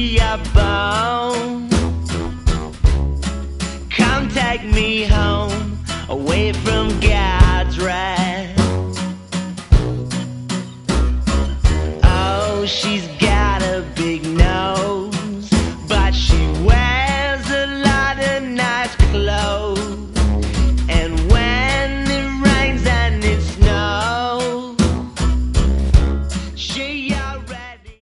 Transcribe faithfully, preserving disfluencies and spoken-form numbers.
we are bound. Contact me home, away from gas.